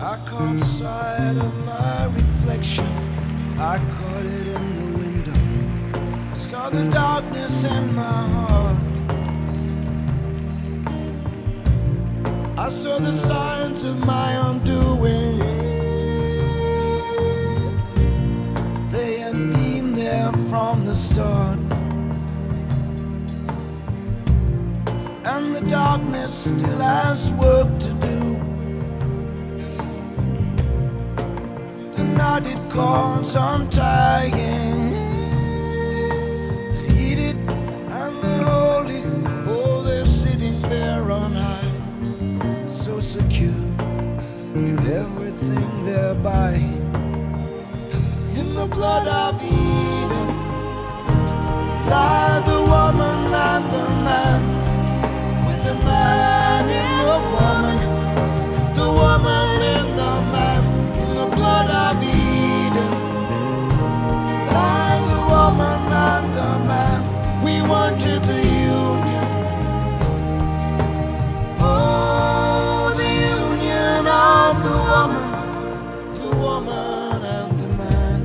I caught sight of my reflection. I caught it in the window. I saw the darkness in my heart. I saw the signs of my undoing. They had been there from the start. And the darkness still has work to do. The knotted cords untying, the heated and the holy, oh, they're sitting there on high, so secure with everything they're buying. In the blood of Eden lie the woman and the man, with the man in the woman, the woman in the man. In the blood of Eden lie the woman and the man. We wanted the union, oh, the union of the woman and the man.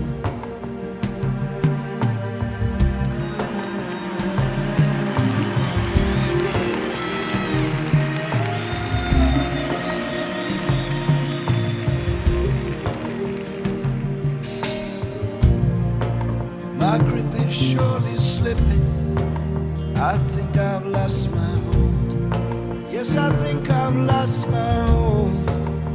My grip is surely slipping. I think I've lost my hold. Yes, I think I've lost my hold.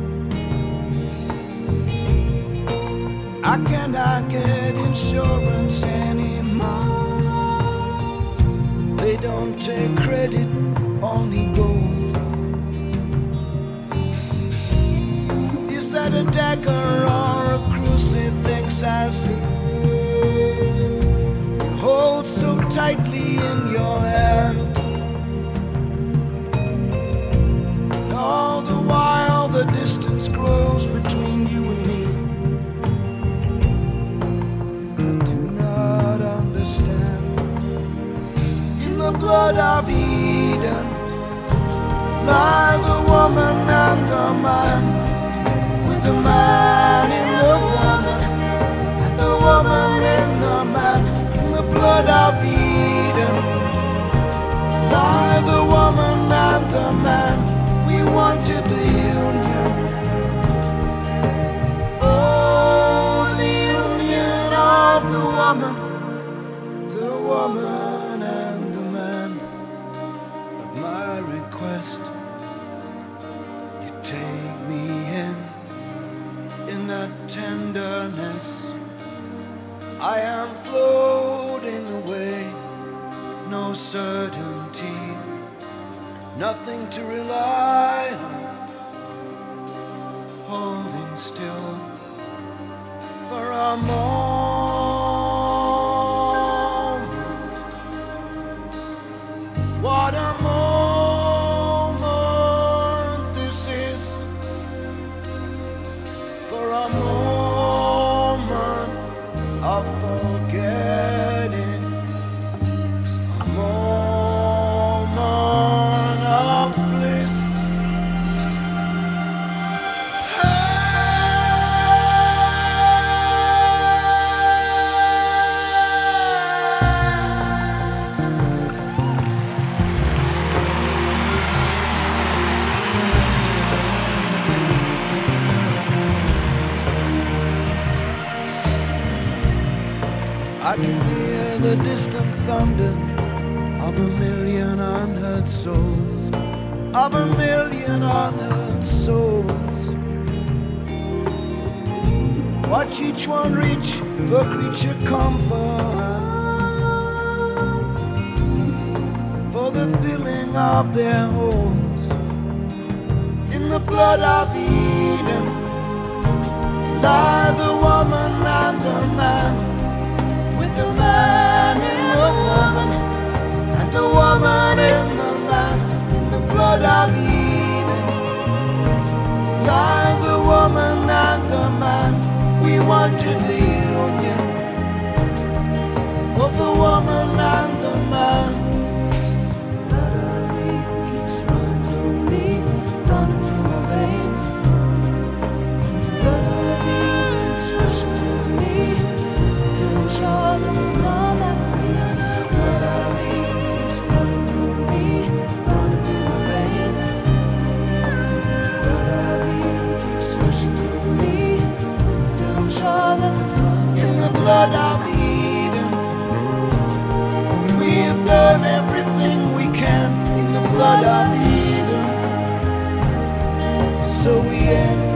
I cannot get insurance anymore. They don't take credit, only gold. Is that a dagger or a crucifix I see? Hold so tightly in your hand, and all the while the distance grows between you and me. I do not understand. In the blood of Eden lie the woman and the man, with the man in the woman and the woman in the man. The blood of Eden lie the woman and the man. We wanted the union, oh, the union of the woman and the man. At my request, you take me in that tenderness. I am floating away, no certainty, nothing to rely on, holding still for a moment. What a moment this is, for a moment of forgetting, a moment of bliss. I can hear the distant thunder of a million unheard souls, of a million unheard souls. Watch each one reach for creature comfort, for the filling of their holes. In the blood of Eden lie the woman and the man, with the man in the woman and the woman in the man. In the blood of Eden lie the woman and the man. We wanted the union of the woman and the man. Blood of Eden keeps running through me, running through my veins. so we end